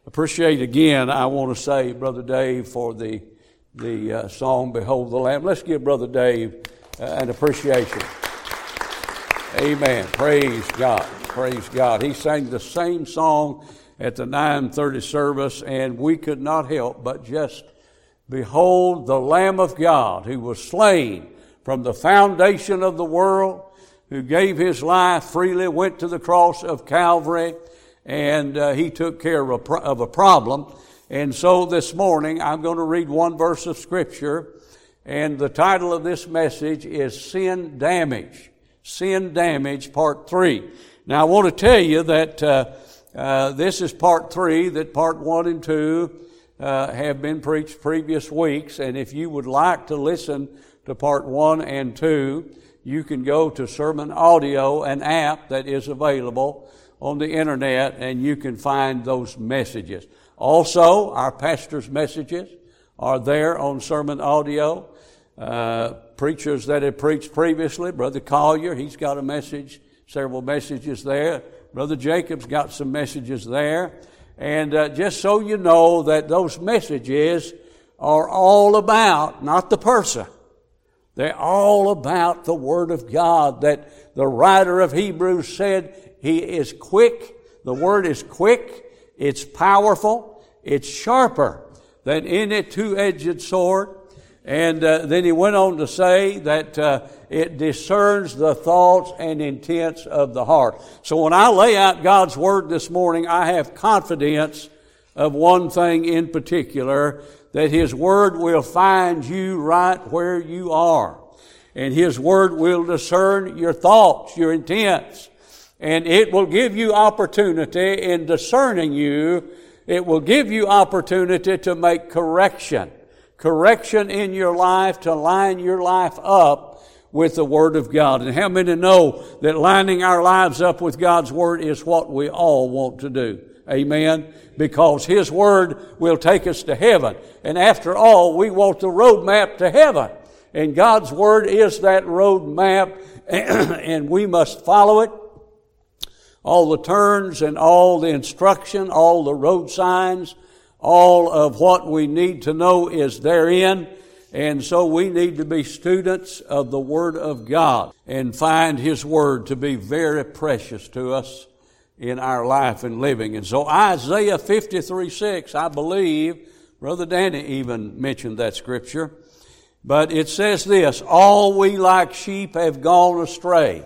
Appreciate again, I want to say, Brother Dave, for the song, Behold the Lamb. Let's give Brother Dave an appreciation. Amen. Praise God. Praise God. He sang the same song at the 9:30 service, and we could not help but just behold the Lamb of God who was slain from the foundation of the world, who gave his life freely, went to the cross of Calvary, and he took care of a problem. And so this morning I'm going to read one verse of Scripture, and the title of this message is Sin Damage. Sin Damage, Part 3. Now I want to tell you that this is Part 3, that Part 1 and 2 have been preached previous weeks, and if you would like to listen to Part 1 and 2, you can go to Sermon Audio, an app that is available on the internet, and you can find those messages. Also, our pastor's messages are there on Sermon Audio. Preachers that have preached previously, Brother Collier, he's got a message, several messages there. Brother Jacob's got some messages there. And just so you know that those messages are all about, not the person, they're all about the Word of God, that the writer of Hebrews said he is quick. The Word is quick. It's powerful. It's sharper than any two-edged sword. And then he went on to say that it discerns the thoughts and intents of the heart. So when I lay out God's Word this morning, I have confidence of one thing in particular, that His Word will find you right where you are. And His Word will discern your thoughts, your intents. And it will give you opportunity in discerning you. It will give you opportunity to make correction in your life, to line your life up with the Word of God. And how many know that lining our lives up with God's Word is what we all want to do? Amen? Because His Word will take us to heaven. And after all, we want the roadmap to heaven. And God's Word is that roadmap, and we must follow it. All the turns and all the instruction, all the road signs, all of what we need to know is therein. And so we need to be students of the Word of God and find His Word to be very precious to us in our life and living. And so Isaiah 53:6, I believe, Brother Danny even mentioned that scripture, but it says this: all we like sheep have gone astray.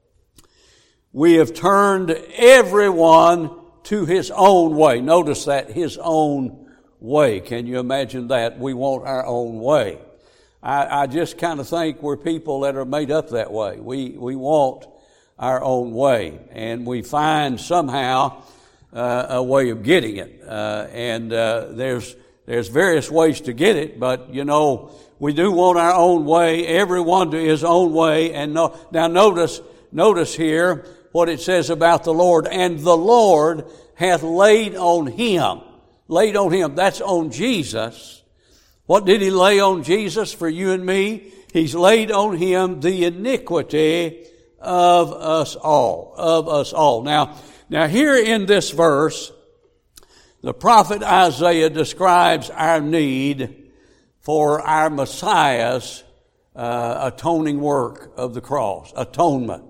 We have turned everyone to his own way. Notice that, his own way. Can you imagine that? We want our own way. I just kind of think we're people that are made up that way. We want our own way, and we find somehow a way of getting it. There's various ways to get it, but you know, we do want our own way, everyone to his own way. And now notice here what it says about the Lord. And the Lord hath laid on him. Laid on him. That's on Jesus. What did he lay on Jesus for you and me? He's laid on him the iniquity of us all. Of us all. Now here in this verse, the prophet Isaiah describes our need for our Messiah's atoning work of the cross. Atonement.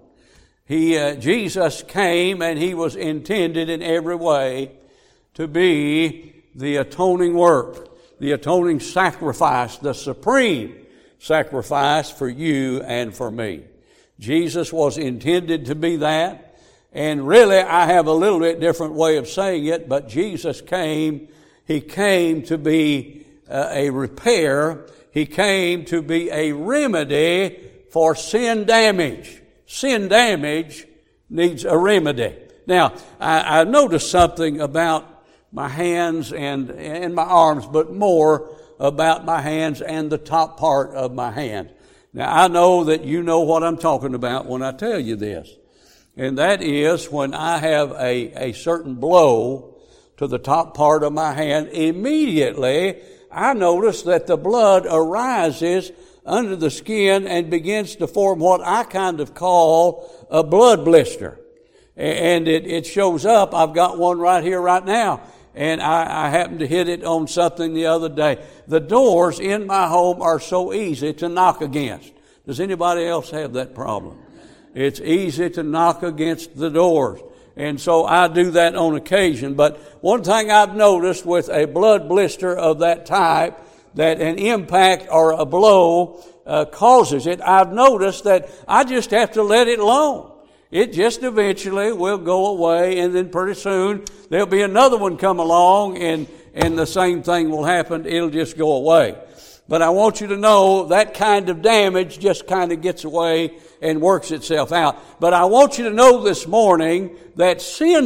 Jesus came, and he was intended in every way to be the atoning work, the atoning sacrifice, the supreme sacrifice for you and for me. Jesus was intended to be that. And really, I have a little bit different way of saying it, but Jesus came, he came to be a repair. He came to be a remedy for sin damage. Sin damage needs a remedy. Now, I noticed something about my hands and my arms, but more about my hands and the top part of my hand. Now, I know that you know what I'm talking about when I tell you this. And that is when I have a certain blow to the top part of my hand, immediately I notice that the blood arises under the skin and begins to form what I kind of call a blood blister. And it shows up. I've got one right here right now. and I happened to hit it on something the other day. The doors in my home are so easy to knock against. Does anybody else have that problem? It's easy to knock against the doors. And so I do that on occasion. But one thing I've noticed with a blood blister of that type, that an impact or a blow causes it, I've noticed that I just have to let it alone. It just eventually will go away, and then pretty soon there'll be another one come along, and the same thing will happen. It'll just go away. But I want you to know that kind of damage just kind of gets away and works itself out. But I want you to know this morning that sin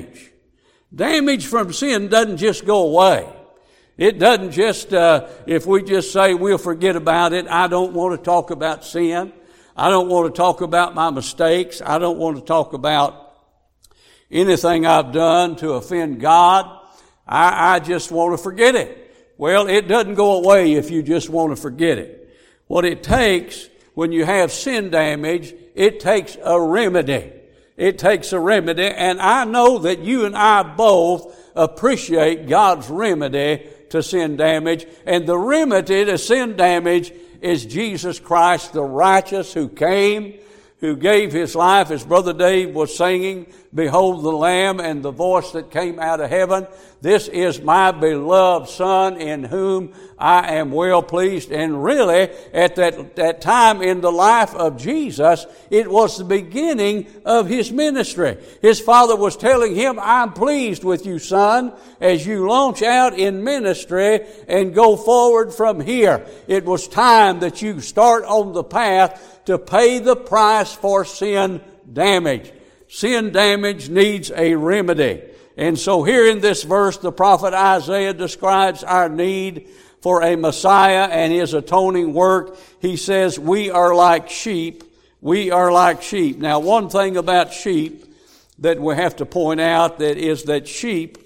damage from sin doesn't just go away. It doesn't just, if we just say we'll forget about it. I don't want to talk about sin. I don't want to talk about my mistakes. I don't want to talk about anything I've done to offend God. I just want to forget it. Well, it doesn't go away if you just want to forget it. What it takes when you have sin damage, it takes a remedy. It takes a remedy, and I know that you and I both appreciate God's remedy to sin damage, and the remedy to sin damage is Jesus Christ, the righteous, who came, who gave His life, as Brother Dave was singing, "Behold the Lamb," and the voice that came out of heaven. This is my beloved Son in whom I am well pleased. And really, at that time in the life of Jesus, it was the beginning of His ministry. His Father was telling Him, "I'm pleased with you, Son, as you launch out in ministry and go forward from here. It was time that you start on the path to pay the price for sin damage." Sin damage needs a remedy. And so here in this verse, the prophet Isaiah describes our need for a Messiah and His atoning work. He says, we are like sheep. We are like sheep. Now, one thing about sheep that we have to point out is that sheep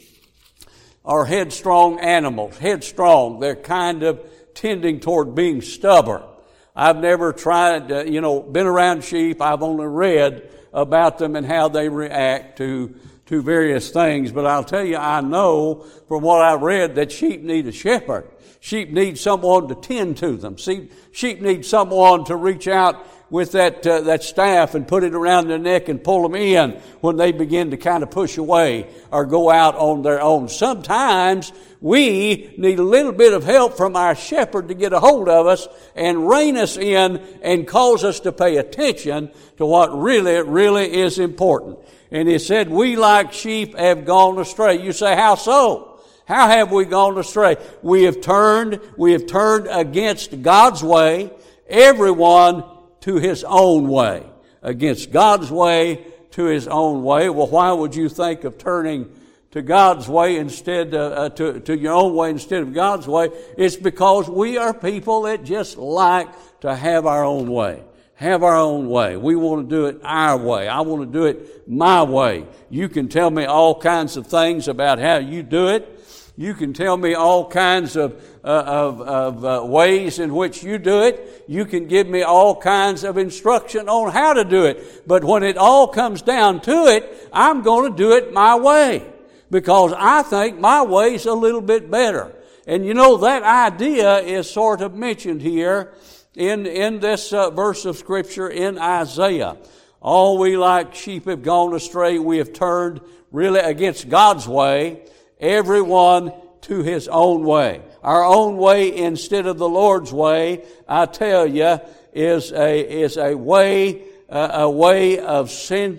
are headstrong animals. Headstrong. They're kind of tending toward being stubborn. I've never tried, been around sheep. I've only read about them and how they react to various things. But I'll tell you, I know from what I've read that sheep need a shepherd. Sheep need someone to tend to them. Sheep need someone to reach out with that staff and put it around their neck and pull them in when they begin to kind of push away or go out on their own. Sometimes we need a little bit of help from our shepherd to get a hold of us and rein us in and cause us to pay attention to what really is important. And He said, we like sheep have gone astray. You say, how so? How have we gone astray? We have turned against God's way, everyone to his own way. Against God's way to his own way. Well, why would you think of turning to God's way instead to your own way instead of God's way? It's because we are people that just like to have our own way. Have our own way. We want to do it our way. I want to do it my way. You can tell me all kinds of things about how you do it. You can tell me all kinds of ways in which you do it. You can give me all kinds of instruction on how to do it. But when it all comes down to it, I'm going to do it my way, because I think my way's a little bit better. And you know, that idea is sort of mentioned here in this verse of Scripture in Isaiah. All we like sheep have gone astray. We have turned really against God's way, everyone to his own way. Our own way instead of the Lord's way, I tell you, is a way of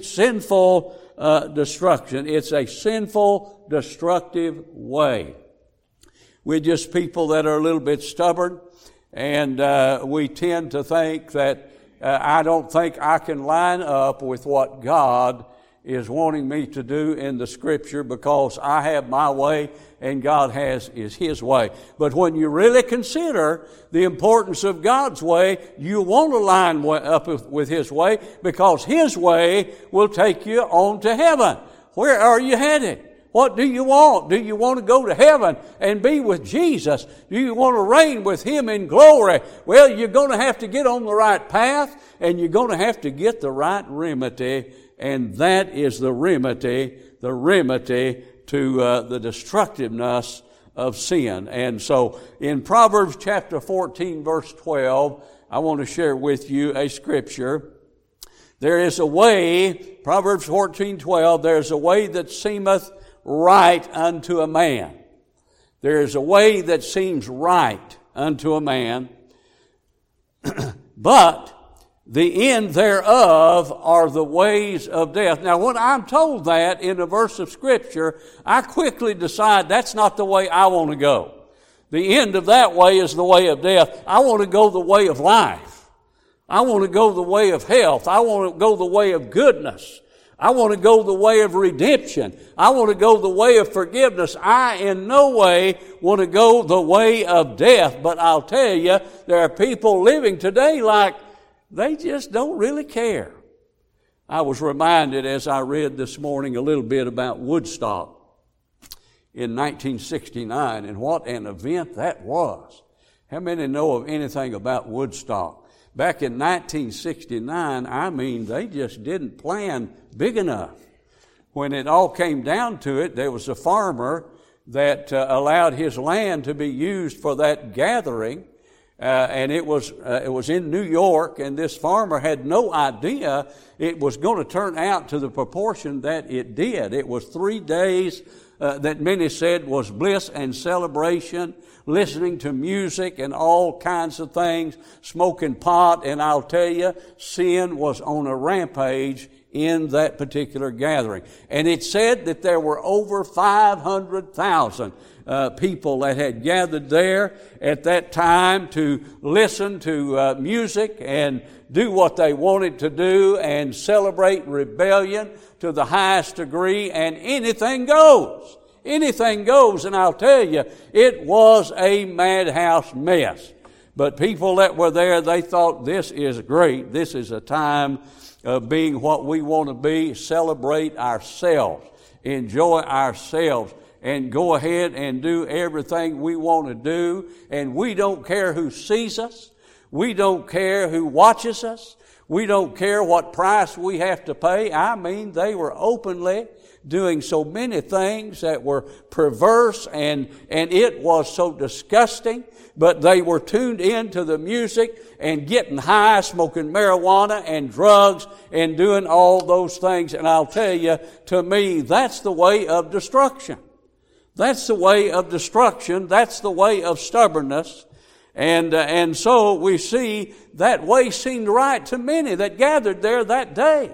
sinful destruction. It's a sinful, destructive way. We're just people that are a little bit stubborn, and we tend to think that I don't think I can line up with what God is wanting me to do in the Scripture, because I have my way and God is His way. But when you really consider the importance of God's way, you want to line up with His way, because His way will take you on to heaven. Where are you headed? What do you want? Do you want to go to heaven and be with Jesus? Do you want to reign with Him in glory? Well, you're going to have to get on the right path, and you're going to have to get the right remedy, and that is the remedy to the destructiveness of sin. And so in Proverbs chapter 14, verse 12, I want to share with you a scripture. There is a way, Proverbs 14:12, there is a way that seemeth right unto a man. There is a way that seems right unto a man, but the end thereof are the ways of death. Now, when I'm told that in a verse of Scripture, I quickly decide that's not the way I want to go. The end of that way is the way of death. I want to go the way of life. I want to go the way of health. I want to go the way of goodness. I want to go the way of redemption. I want to go the way of forgiveness. I in no way want to go the way of death. But I'll tell you, there are people living today like they just don't really care. I was reminded as I read this morning a little bit about Woodstock in 1969, and what an event that was. How many know of anything about Woodstock? Back in 1969, I mean, they just didn't plan big enough. When it all came down to it, there was a farmer that allowed his land to be used for that gathering, and it was in New York, and this farmer had no idea it was going to turn out to the proportion that it did. It was 3 days that many said was bliss and celebration, listening to music and all kinds of things, smoking pot, and I'll tell you, sin was on a rampage in that particular gathering. And it said that there were over 500,000 people that had gathered there at that time to listen to music and do what they wanted to do and celebrate rebellion to the highest degree, and anything goes. Anything goes, and I'll tell you, it was a madhouse mess. But people that were there, they thought, this is great. This is a time of being what we want to be, celebrate ourselves, enjoy ourselves, and go ahead and do everything we want to do. And we don't care who sees us. We don't care who watches us. We don't care what price we have to pay. I mean, they were openly doing so many things that were perverse, and it was so disgusting. But they were tuned into the music and getting high, smoking marijuana and drugs and doing all those things. And I'll tell you, to me, that's the way of destruction. That's the way of destruction. That's the way of stubbornness. And so we see that way seemed right to many that gathered there that day.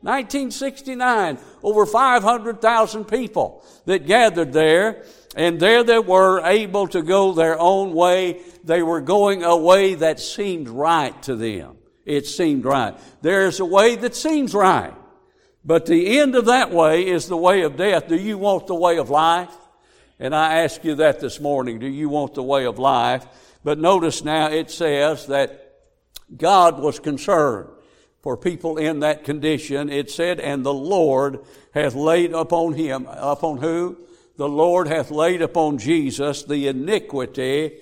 1969, over 500,000 people that gathered there, and there they were able to go their own way. They were going a way that seemed right to them. It seemed right. There's a way that seems right, but the end of that way is the way of death. Do you want the way of life? And I ask you that this morning. Do you want the way of life? But notice now it says that God was concerned for people in that condition. It said, and the Lord hath laid upon him, upon who? The Lord hath laid upon Jesus the iniquity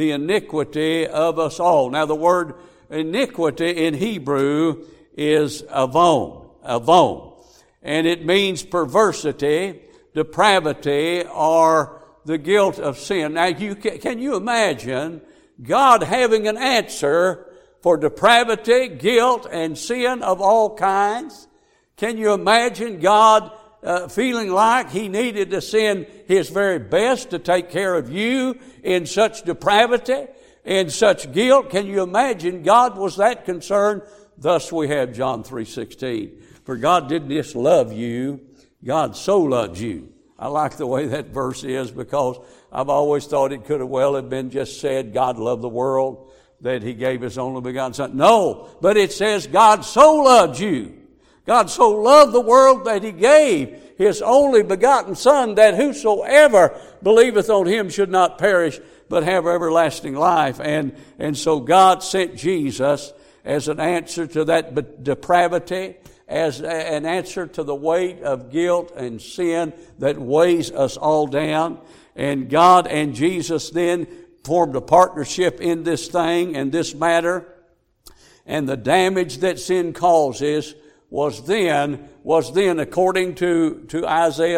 of us all. Now the word iniquity in Hebrew is avon. And it means perversity, depravity, or the guilt of sin. Now can you imagine God having an answer for depravity, guilt, and sin of all kinds? Can you imagine God feeling like He needed to send His very best to take care of you in such depravity, in such guilt? Can you imagine God was that concerned? Thus we have John 3:16. For God didn't just love you, God so loved you. I like the way that verse is, because I've always thought it could have well have been just said, God loved the world, that He gave His only begotten Son. No, but it says God so loved you. God so loved the world that He gave His only begotten Son, that whosoever believeth on Him should not perish, but have everlasting life. And so God sent Jesus as an answer to that depravity, as an answer to the weight of guilt and sin that weighs us all down. And God and Jesus then formed a partnership in this thing and this matter. And the damage that sin causes was then according to Isaiah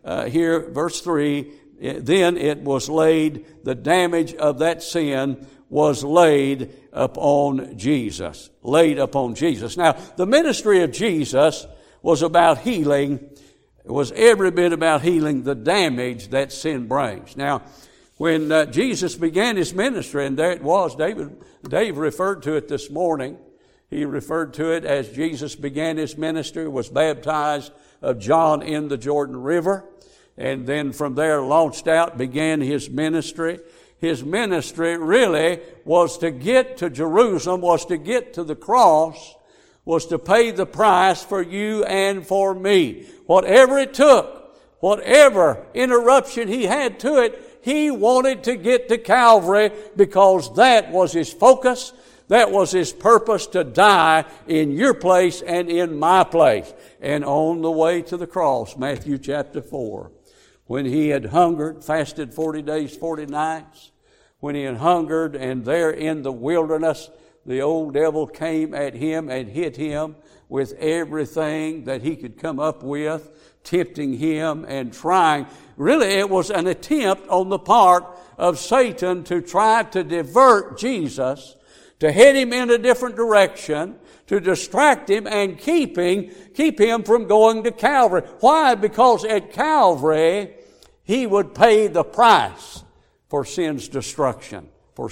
here, verse 3, then it was laid, the damage of that sin was laid upon Jesus. Laid upon Jesus. Now, the ministry of Jesus was about healing. It was every bit about healing the damage that sin brings. Now, when Jesus began his ministry, and there it was, Dave referred to it this morning. He referred to it as Jesus began his ministry, was baptized of John in the Jordan River, and then from there launched out, began his ministry. His ministry really was to get to Jerusalem, was to get to the cross, was to pay the price for you and for me. Whatever it took, whatever interruption he had to it, he wanted to get to Calvary because that was his focus. That was his purpose, to die in your place and in my place. And on the way to the cross, Matthew chapter 4, when he had hungered, fasted 40 days, 40 nights, when he had hungered, and there in the wilderness, the old devil came at him and hit him with everything that he could come up with, tempting him and trying. Really, it was an attempt on the part of Satan to try to divert Jesus, to head him in a different direction, to distract him and keep him from going to Calvary. Why? Because at Calvary, he would pay the price for sin's destruction,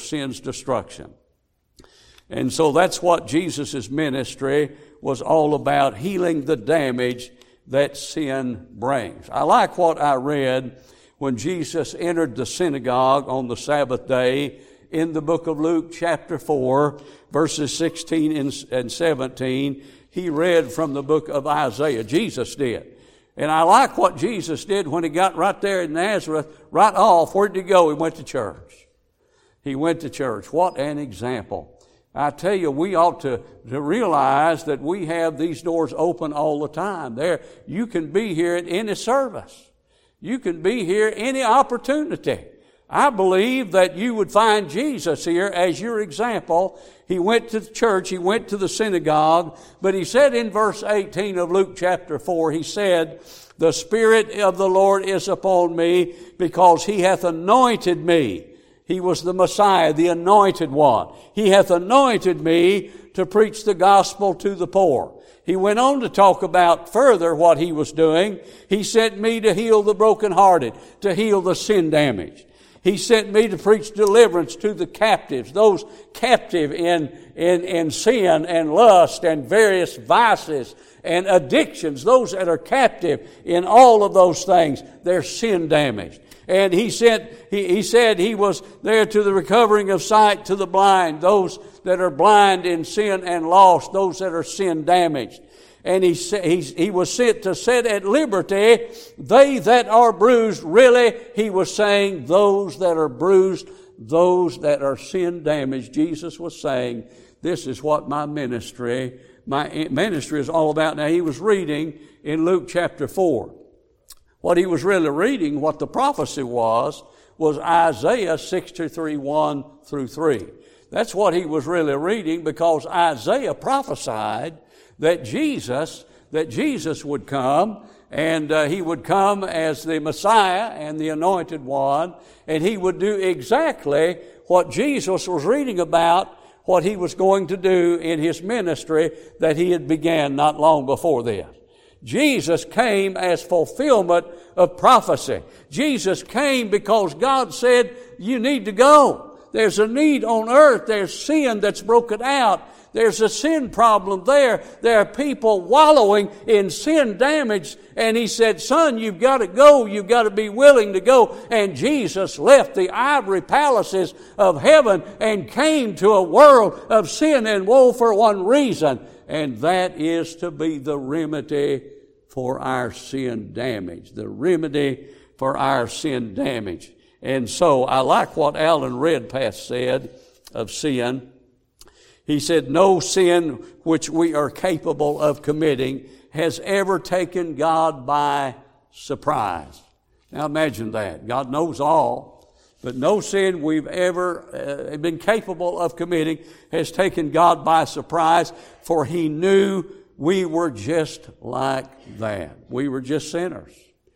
And so that's what Jesus' ministry was all about, healing the damage that sin brings. I like what I read when Jesus entered the synagogue on the Sabbath day in the book of Luke chapter 4, verses 16 and 17. He read from the book of Isaiah. Jesus did. And I like what Jesus did when he got right there in Nazareth. Right off, where did he go? He went to church. He went to church. What an example. I tell you, we ought to realize that we have these doors open all the time. You can be here at any service. You can be here any opportunity. I believe that you would find Jesus here as your example. He went to the church, he went to the synagogue, but he said in verse 18 of Luke chapter 4, he said, "The Spirit of the Lord is upon me, because he hath anointed me." He was the Messiah, the anointed one. "He hath anointed me to preach the gospel to the poor." He went on to talk about further what he was doing. "He sent me to heal the brokenhearted, to heal the sin damaged. He sent me to preach deliverance to the captives," those captive in sin and lust and various vices and addictions, those that are captive in all of those things, they're sin damaged. And he said he was there to the recovering of sight to the blind, those that are blind in sin and lost, those that are sin damaged. And he was sent to set at liberty they that are bruised. Really, he was saying those that are bruised, those that are sin damaged. Jesus was saying, this is what my ministry is all about. Now, he was reading in Luke chapter 4. What he was really reading, what the prophecy was Isaiah 63, 1 through 3. That's what he was really reading, because Isaiah prophesied that Jesus would come, and he would come as the Messiah and the anointed one, and he would do exactly what Jesus was reading about, what he was going to do in his ministry that he had began not long before this. Jesus came as fulfillment of prophecy. Jesus came because God said, you need to go. There's a need on earth. There's sin that's broken out. There's a sin problem there. There are people wallowing in sin damage. And he said, son, you've got to go. You've got to be willing to go. And Jesus left the ivory palaces of heaven and came to a world of sin and woe for one reason. And that is to be the remedy for our sin damage. The remedy for our sin damage. And so I like what Alan Redpath said of sin. He said, no sin which we are capable of committing has ever taken God by surprise. Now imagine that. God knows all, but no sin we've ever been capable of committing has taken God by surprise, for he knew we were just like that. We were just sinners.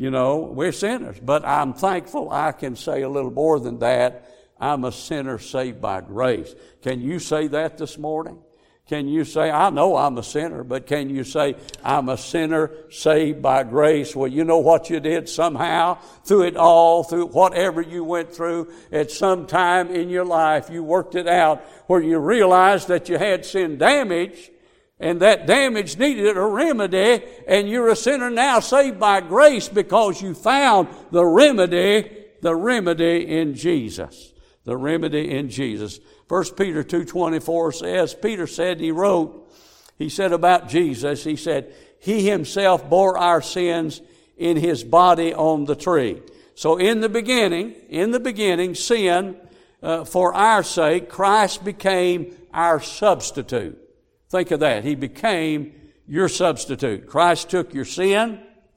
We're sinners. But I'm thankful I can say a little more than that. I'm a sinner saved by grace. Can you say that this morning? Can you say, I know I'm a sinner, but can you say, I'm a sinner saved by grace? Well, you know what you did somehow, through it all, through whatever you went through, at some time in your life, you worked it out where you realized that you had sin damage, and that damage needed a remedy, and you're a sinner now saved by grace because you found the remedy in Jesus. The remedy in Jesus. 1 Peter 2:24 says, Peter said, he said about Jesus, he said, He Himself bore our sins in His body on the tree. So in the beginning, sin, for our sake, Christ became our substitute. Think of that. He became your substitute. Christ took your sin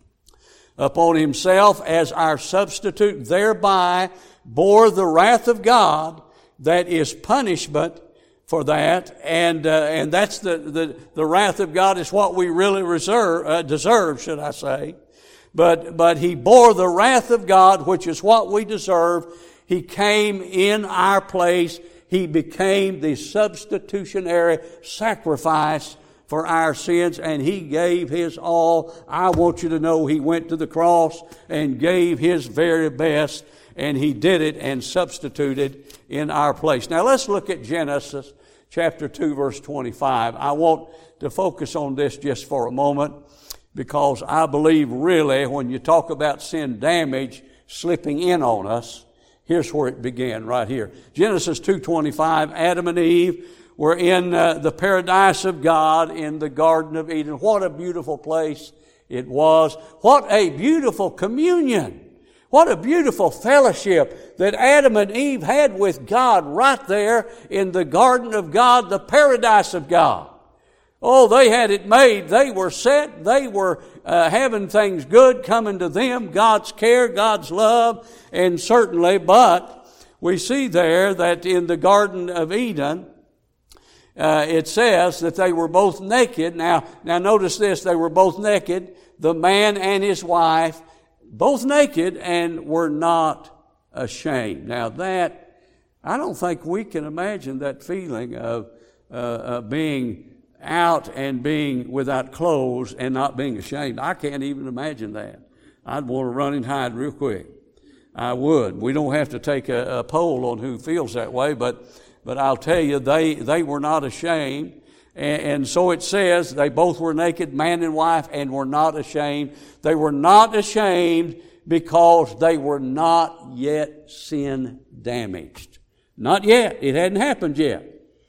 upon Himself as our substitute, thereby bore the wrath of God that is punishment for that, and that's the wrath of God is what we really deserve, should I say. But He bore the wrath of God, which is what we deserve. He came in our place. He became the substitutionary sacrifice for our sins, and He gave His all. I want you to know He went to the cross and gave His very best, and He did it and substituted in our place. Now let's look at Genesis chapter 2, verse 25. I want to focus on this just for a moment, because I believe really when you talk about sin damage slipping in on us, here's where it began, right here. Genesis 2:25, Adam and Eve were in the paradise of God in the Garden of Eden. What a beautiful place it was. What a beautiful communion. What a beautiful fellowship that Adam and Eve had with God right there in the garden of God, the paradise of God. Oh, they had it made. They were set. They were having things good coming to them, God's care, God's love, and certainly, but we see there that in the Garden of Eden, it says that they were both naked. Now notice this, they were both naked, the man and his wife, both naked, and were not ashamed. Now that, I don't think we can imagine that feeling of being out and being without clothes and not being ashamed. I can't even imagine that. I'd want to run and hide real quick. I would. We don't have to take a poll on who feels that way, but I'll tell you, they were not ashamed. And so it says they both were naked, man and wife, and were not ashamed. They were not ashamed because they were not yet sin damaged. Not yet. It hadn't happened yet.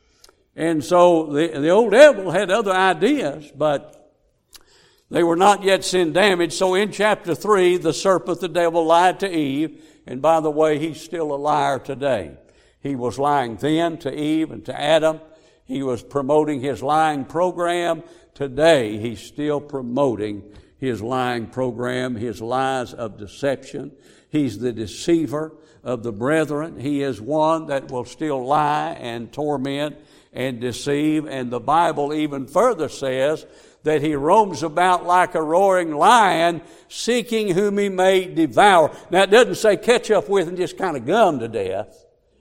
And so the old devil had other ideas, but they were not yet sin damaged. So in chapter 3, the serpent, the devil, lied to Eve. And by the way, he's still a liar today. He was lying then to Eve and to Adam. He was promoting his lying program. Today, he's still promoting his lying program, his lies of deception. He's the deceiver of the brethren. He is one that will still lie and torment and deceive. And the Bible even further says that he roams about like a roaring lion, seeking whom he may devour. Now, it doesn't say catch up with and just kind of gum to death.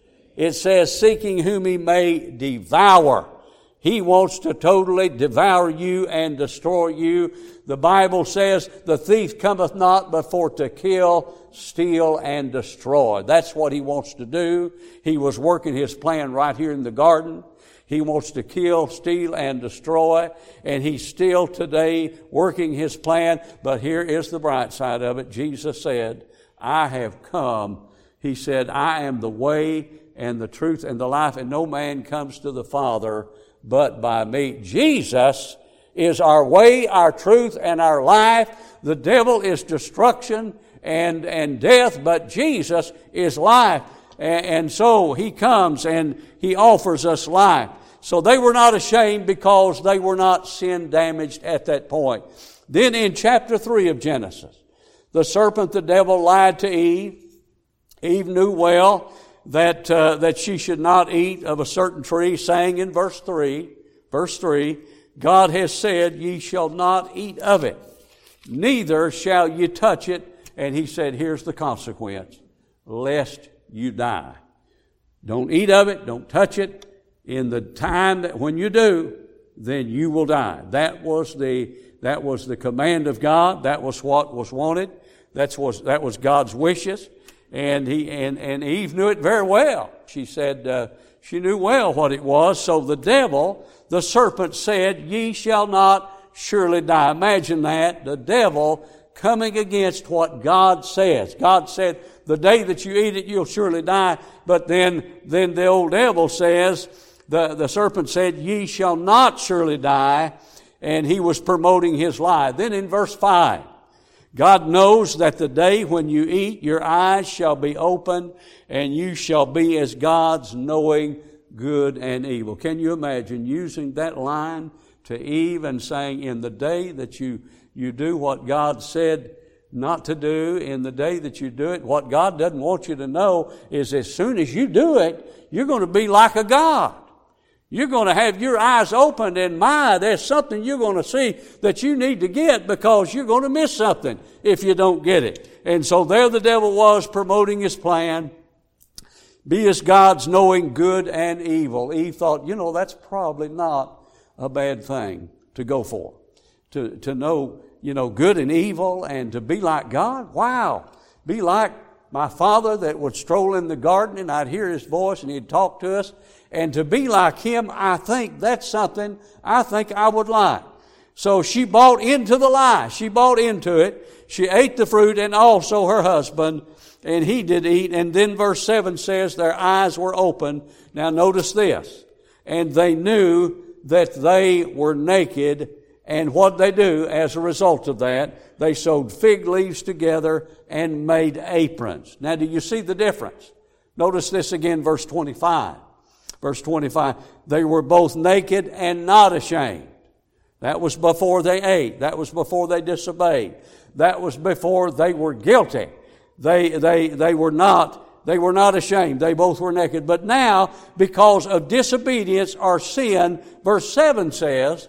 It says seeking whom he may devour. He wants to totally devour you and destroy you. The Bible says the thief cometh not but for to kill, steal, and destroy. That's what he wants to do. He was working his plan right here in the garden. He wants to kill, steal, and destroy, and he's still today working his plan. But here is the bright side of it. Jesus said, I have come. He said, I am the way and the truth and the life, and no man comes to the Father but by me. Jesus is our way, our truth, and our life. The devil is destruction and death, but Jesus is life. And so he comes and he offers us life. So they were not ashamed because they were not sin damaged at that point. Then in chapter 3 of Genesis, the serpent, the devil, lied to Eve. Eve knew well that she should not eat of a certain tree, saying in verse 3, God has said, ye shall not eat of it, neither shall ye touch it, and he said, here's the consequence, lest you die. Don't eat of it, don't touch it. In the time that when you do, then you will die. That was the command of God. That was what was wanted. That was God's wishes. And Eve knew it very well. She said, she knew well what it was. So the devil, the serpent said, ye shall not surely die. Imagine that. The devil coming against what God says. God said, the day that you eat it, you'll surely die. But then the old devil says, the serpent said, ye shall not surely die. And he was promoting his lie. Then in verse 5, God knows that the day when you eat, your eyes shall be opened, and you shall be as gods, knowing good and evil. Can you imagine using that line to Eve and saying, in the day that you do what God said not to do, in the day that you do it, what God doesn't want you to know is as soon as you do it, you're going to be like a God. You're going to have your eyes opened, and there's something you're going to see that you need to get, because you're going to miss something if you don't get it. And so there the devil was promoting his plan. Be as gods, knowing good and evil. Eve thought, that's probably not a bad thing to go for. To know, good and evil, and to be like God. Wow. Be like my father that would stroll in the garden, and I'd hear his voice and he'd talk to us. And to be like him, I think that's something I think I would like. So she bought into the lie. She bought into it. She ate the fruit, and also her husband, and he did eat. And then verse 7 says their eyes were open. Now notice this. And they knew that they were naked. And what they do as a result of that, they sewed fig leaves together and made aprons. Now do you see the difference? Notice this again, verse 25. Verse 25, they were both naked and not ashamed. That was before they ate. That was before they disobeyed. That was before they were guilty. They were not ashamed. They both were naked. But now, because of disobedience or sin, verse 7 says,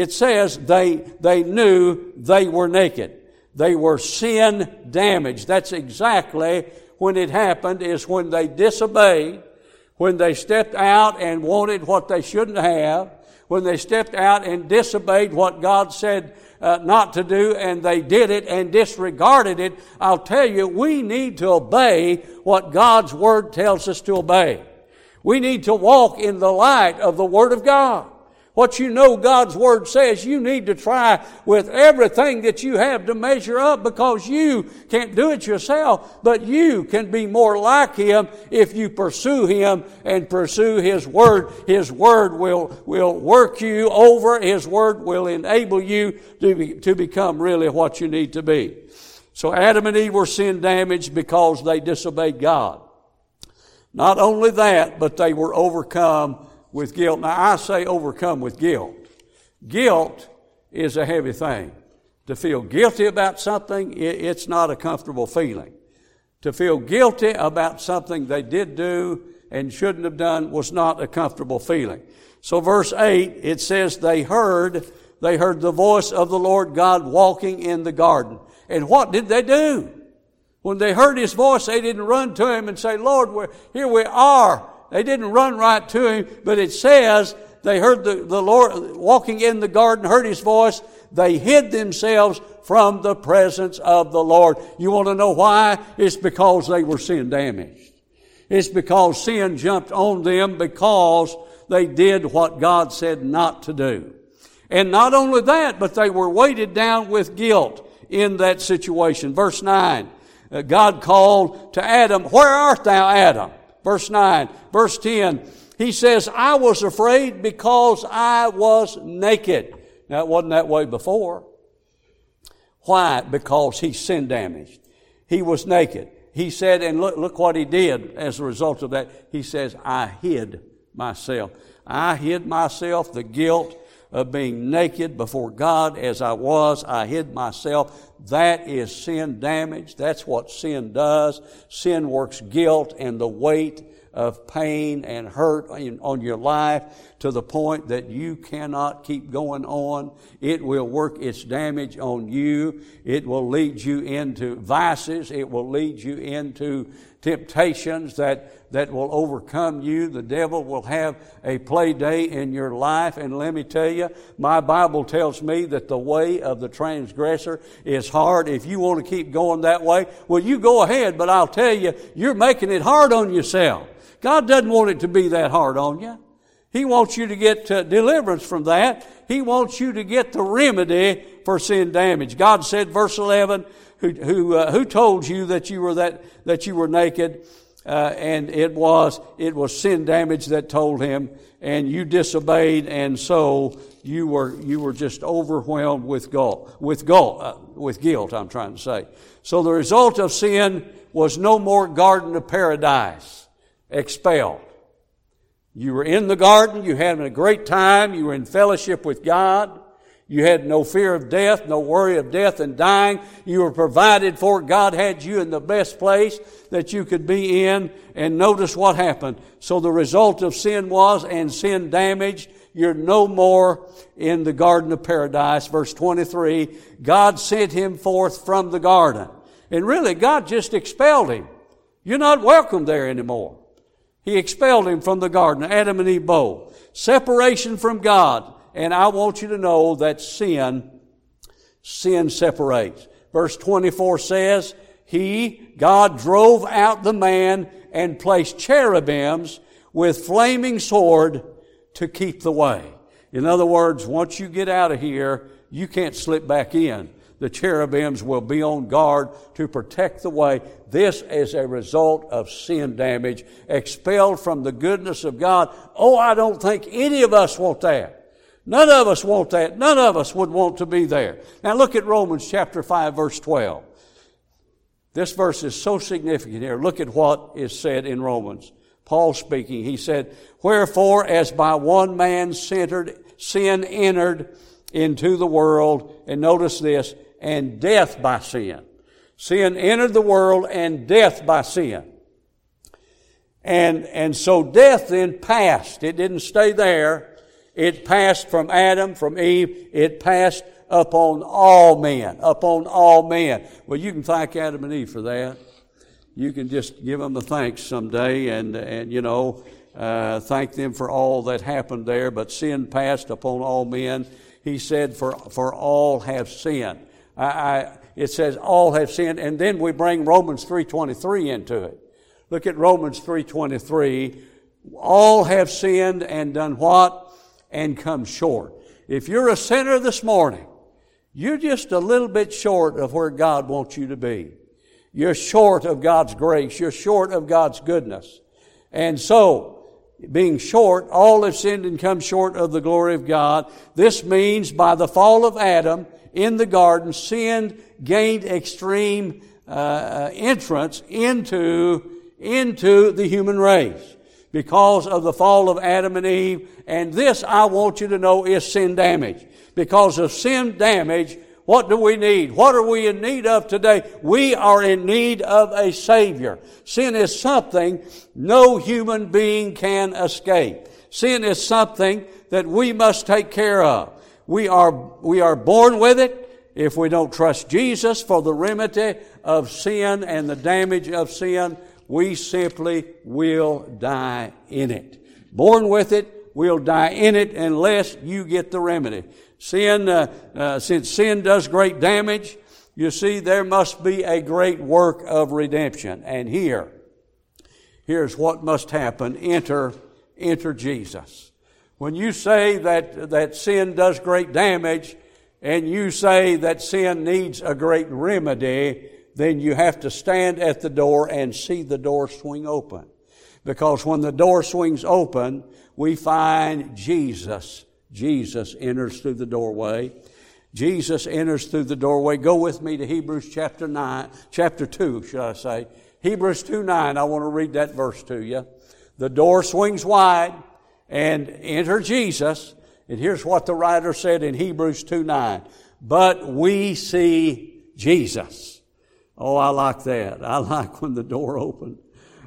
they knew they were naked. They were sin damaged. That's exactly when it happened, is when they disobeyed. When they stepped out and wanted what they shouldn't have, when they stepped out and disobeyed what God said not to do, and they did it and disregarded it, I'll tell you, we need to obey what God's Word tells us to obey. We need to walk in the light of the Word of God. What God's Word says, you need to try with everything that you have to measure up, because you can't do it yourself, but you can be more like Him if you pursue Him and pursue His Word. His Word will work you over. His Word will enable you to become really what you need to be. So Adam and Eve were sin damaged because they disobeyed God. Not only that, but they were overcome with guilt. Now I say overcome with guilt. Guilt is a heavy thing. To feel guilty about something, it's not a comfortable feeling. To feel guilty about something they did do and shouldn't have done was not a comfortable feeling. So verse 8, it says they heard the voice of the Lord God walking in the garden. And what did they do? When they heard His voice, they didn't run to Him and say, Lord, here we are. They didn't run right to Him, but it says they heard the Lord walking in the garden, heard His voice. They hid themselves from the presence of the Lord. You want to know why? It's because they were sin damaged. It's because sin jumped on them, because they did what God said not to do. And not only that, but they were weighted down with guilt in that situation. Verse 9, God called to Adam, where art thou, Adam? Verse 9. Verse 10, He says, I was afraid because I was naked. Now, it wasn't that way before. Why? Because he's sin damaged. He was naked. He said, and look what he did as a result of that. He says, I hid myself. I hid myself, the guilt of being naked before God as I was. I hid myself. That is sin damage. That's what sin does. Sin works guilt and the weight of pain and hurt on your life to the point that you cannot keep going on. It will work its damage on you. It will lead you into vices. It will lead you into temptations that will overcome you. The devil will have a play day in your life. And let me tell you, my Bible tells me that the way of the transgressor is hard. If you want to keep going that way, well, you go ahead, but I'll tell you, you're making it hard on yourself. God doesn't want it to be that hard on you. He wants you to get deliverance from that. He wants you to get the remedy for sin damage. God said, verse 11, who told you that you were naked? And it was sin damage that told him, and you disobeyed, and so you were just overwhelmed with guilt. I'm trying to say. So the result of sin was no more garden of paradise, expelled. You were in the garden, you had a great time, you were in fellowship with God. You had no fear of death, no worry of death and dying. You were provided for. God had you in the best place that you could be in. And notice what happened. So the result of sin was, and sin damaged, you're no more in the garden of paradise. Verse 23, God sent him forth from the garden. And really, God just expelled him. You're not welcome there anymore. He expelled him from the garden, Adam and Eve both. Separation from God. And I want you to know that sin separates. Verse 24 says, God drove out the man and placed cherubims with flaming sword to keep the way. In other words, once you get out of here, you can't slip back in. The cherubims will be on guard to protect the way. This is a result of sin damage, expelled from the goodness of God. Oh, I don't think any of us want that. None of us want that. None of us would want to be there. Now look at Romans chapter 5, verse 12. This verse is so significant here. Look at what is said in Romans. Paul speaking, he said, wherefore, as by one man sin entered into the world, and notice this, and death by sin. Sin entered the world, and death by sin. And so death then passed. It didn't stay there. It passed from Adam, from Eve. It passed upon all men, upon all men. Well, you can thank Adam and Eve for that. You can just give them a thanks someday and thank them for all that happened there. But sin passed upon all men. He said, for all have sinned. It says all have sinned, and then we bring Romans 3:23 into it. Look at Romans 3:23. All have sinned and done what? And come short. If you're a sinner this morning, you're just a little bit short of where God wants you to be. You're short of God's grace. You're short of God's goodness. And so, being short, all have sinned and come short of the glory of God. This means by the fall of Adam in the garden, sin gained extreme entrance into the human race because of the fall of Adam and Eve. And this, I want you to know, is sin damage. Because of sin damage, what do we need? What are we in need of today? We are in need of a Savior. Sin is something no human being can escape. Sin is something that we must take care of. We are born with it. If we don't trust Jesus for the remedy of sin and the damage of sin, we simply will die in it. Born with it, we'll die in it unless you get the remedy. Since sin does great damage, you see, there must be a great work of redemption. And here's what must happen. Enter Jesus. When you say that sin does great damage, and you say that sin needs a great remedy, then you have to stand at the door and see the door swing open. Because when the door swings open, we find Jesus. Jesus enters through the doorway. Jesus enters through the doorway. Go with me to Hebrews chapter 2, should I say. Hebrews 2:9. I want to read that verse to you. The door swings wide and enter Jesus. And here's what the writer said in Hebrews 2:9. But we see Jesus. Oh, I like that. I like when the door opened.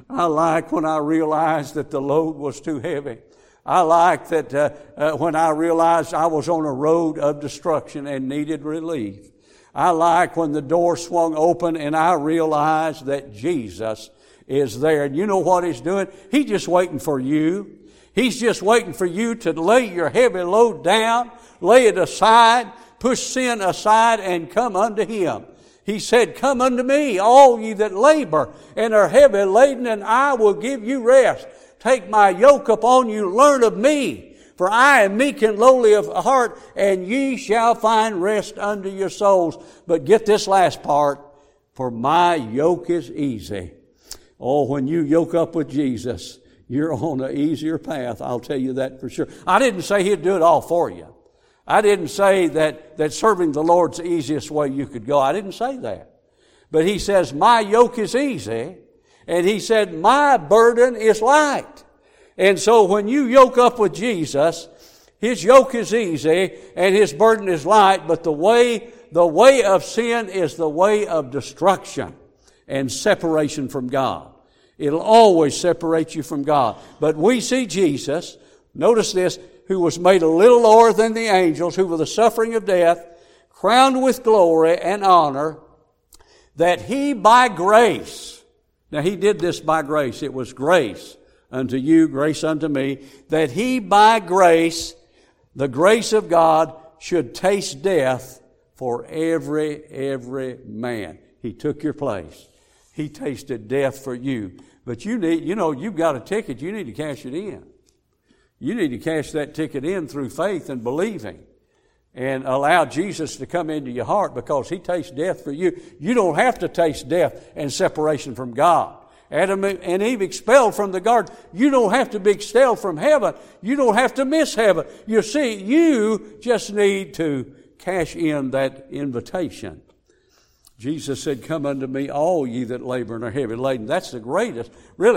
I like when I realized that the load was too heavy. I like that when I realized I was on a road of destruction and needed relief. I like when the door swung open and I realized that Jesus is there. And you know what He's doing? He's just waiting for you. He's just waiting for you to lay your heavy load down, lay it aside, push sin aside, and come unto Him. He said, come unto me, all ye that labor and are heavy laden, and I will give you rest. Take my yoke upon you, learn of me, for I am meek and lowly of heart, and ye shall find rest unto your souls. But get this last part, for my yoke is easy. Oh, when you yoke up with Jesus, you're on an easier path. I'll tell you that for sure. I didn't say He'd do it all for you. I didn't say that serving the Lord's the easiest way you could go. I didn't say that. But He says, my yoke is easy. And He said, my burden is light. And so when you yoke up with Jesus, His yoke is easy and His burden is light, but the way of sin is the way of destruction and separation from God. It'll always separate you from God. But we see Jesus, notice this, who was made a little lower than the angels, who were the suffering of death, crowned with glory and honor, that He by grace, now He did this by grace, it was grace unto you, grace unto me, that He by grace, the grace of God, should taste death for every man. He took your place. He tasted death for you. But you've got a ticket, you need to cash it in. You need to cash that ticket in through faith and believing and allow Jesus to come into your heart, because He tastes death for you. You don't have to taste death and separation from God. Adam and Eve expelled from the garden. You don't have to be expelled from heaven. You don't have to miss heaven. You see, you just need to cash in that invitation. Jesus said, come unto me, all ye that labor and are heavy laden. That's the greatest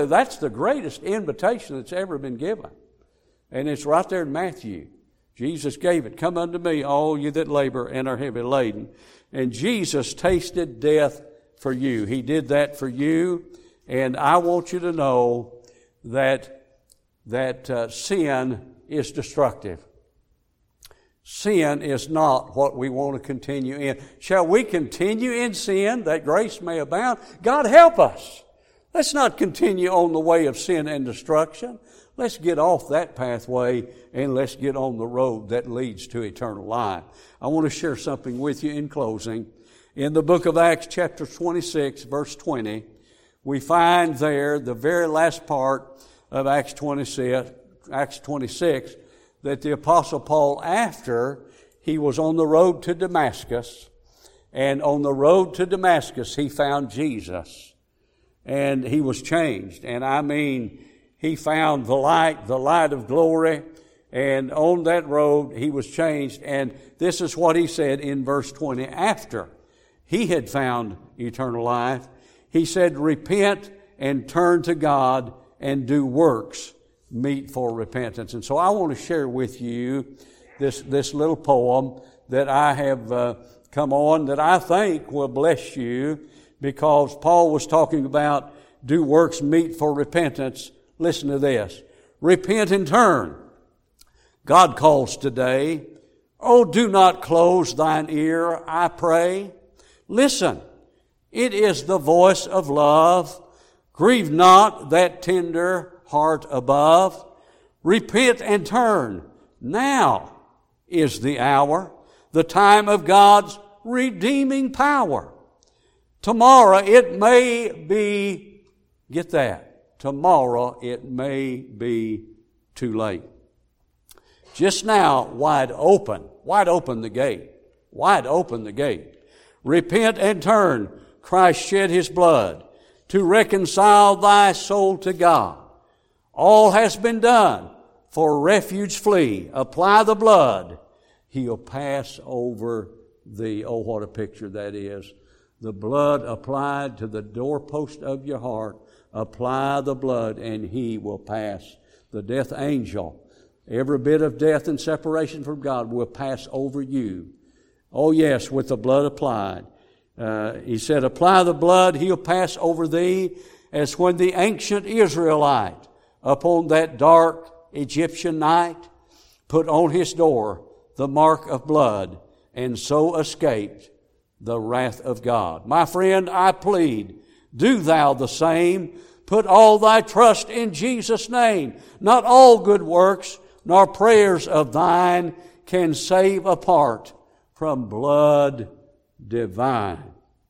invitation that's ever been given. And it's right there in Matthew. Jesus gave it. Come unto me, all you that labor and are heavy laden. And Jesus tasted death for you. He did that for you. And I want you to know that sin is destructive. Sin is not what we want to continue in. Shall we continue in sin that grace may abound? God help us. Let's not continue on the way of sin and destruction. Let's get off that pathway and let's get on the road that leads to eternal life. I want to share something with you in closing. In the book of Acts chapter 26, verse 20, we find there the very last part of Acts 26, that the Apostle Paul, after he was on the road to Damascus, and on the road to Damascus he found Jesus, and he was changed. And I mean, he found the light of glory, and on that road he was changed. And this is what he said in verse 20. After he had found eternal life, he said, repent and turn to God and do works meet for repentance. And so I want to share with you this little poem that I have come on that I think will bless you, because Paul was talking about do works meet for repentance. Listen to this. Repent and turn. God calls today. Oh, do not close thine ear, I pray. Listen. It is the voice of love. Grieve not that tender heart above. Repent and turn. Now is the hour, the time of God's redeeming power. Tomorrow it may be, get that, tomorrow it may be too late. Just now, wide open the gate, wide open the gate. Repent and turn. Christ shed His blood to reconcile thy soul to God. All has been done. For refuge flee. Apply the blood. He'll pass over thee. Oh, what a picture that is. The blood applied to the doorpost of your heart. Apply the blood and He will pass. The death angel, every bit of death and separation from God will pass over you. Oh yes, with the blood applied. He said, apply the blood, He'll pass over thee, as when the ancient Israelite upon that dark Egyptian night put on his door the mark of blood and so escaped the wrath of God. My friend, I plead, do thou the same. Put all thy trust in Jesus' name. Not all good works nor prayers of thine can save apart from blood divine.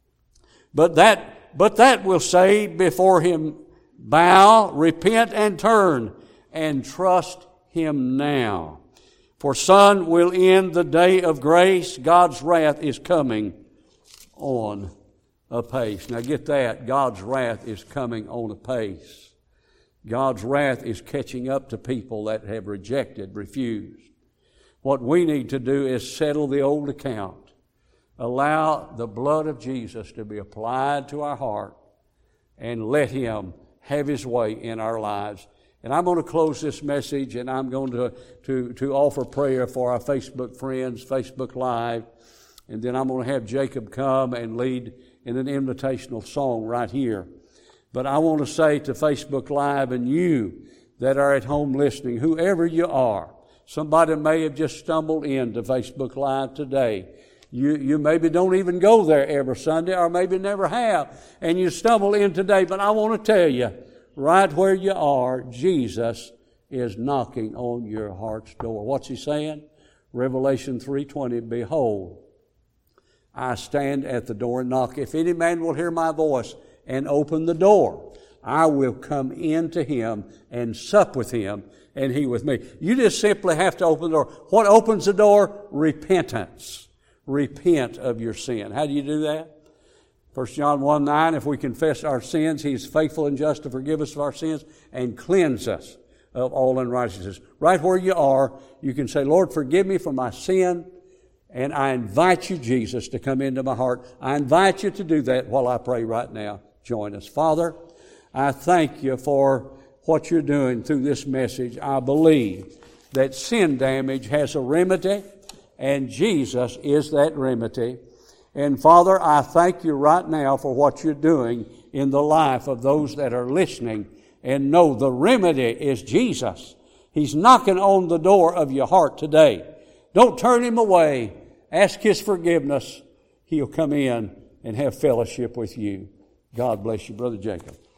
But that will say before him, bow, repent, and turn, and trust him now. For son, will end the day of grace. God's wrath is coming on apace. Now get that. God's wrath is coming on apace. God's wrath is catching up to people that have rejected, refused. What we need to do is settle the old account. Allow the blood of Jesus to be applied to our heart and let him have his way in our lives. And I'm going to close this message, and I'm going to offer prayer for our Facebook friends, Facebook Live. And then I'm going to have Jacob come and lead in an invitational song right here. But I want to say to Facebook Live and you that are at home listening, whoever you are, somebody may have just stumbled into Facebook Live today. You maybe don't even go there every Sunday, or maybe never have, and you stumble in today. But I want to tell you, right where you are, Jesus is knocking on your heart's door. What's he saying? Revelation 3:20, behold, I stand at the door and knock. If any man will hear my voice and open the door, I will come in to him and sup with him and he with me. You just simply have to open the door. What opens the door? Repentance. Repent of your sin. How do you do that? 1 John 1:9, if we confess our sins, he is faithful and just to forgive us of our sins and cleanse us of all unrighteousness. Right where you are, you can say, Lord, forgive me for my sin, and I invite you, Jesus, to come into my heart. I invite you to do that while I pray right now. Join us. Father, I thank you for what you're doing through this message. I believe that sin damage has a remedy, and Jesus is that remedy. And Father, I thank you right now for what you're doing in the life of those that are listening and know the remedy is Jesus. He's knocking on the door of your heart today. Don't turn him away. Ask his forgiveness. He'll come in and have fellowship with you. God bless you, Brother Jacob.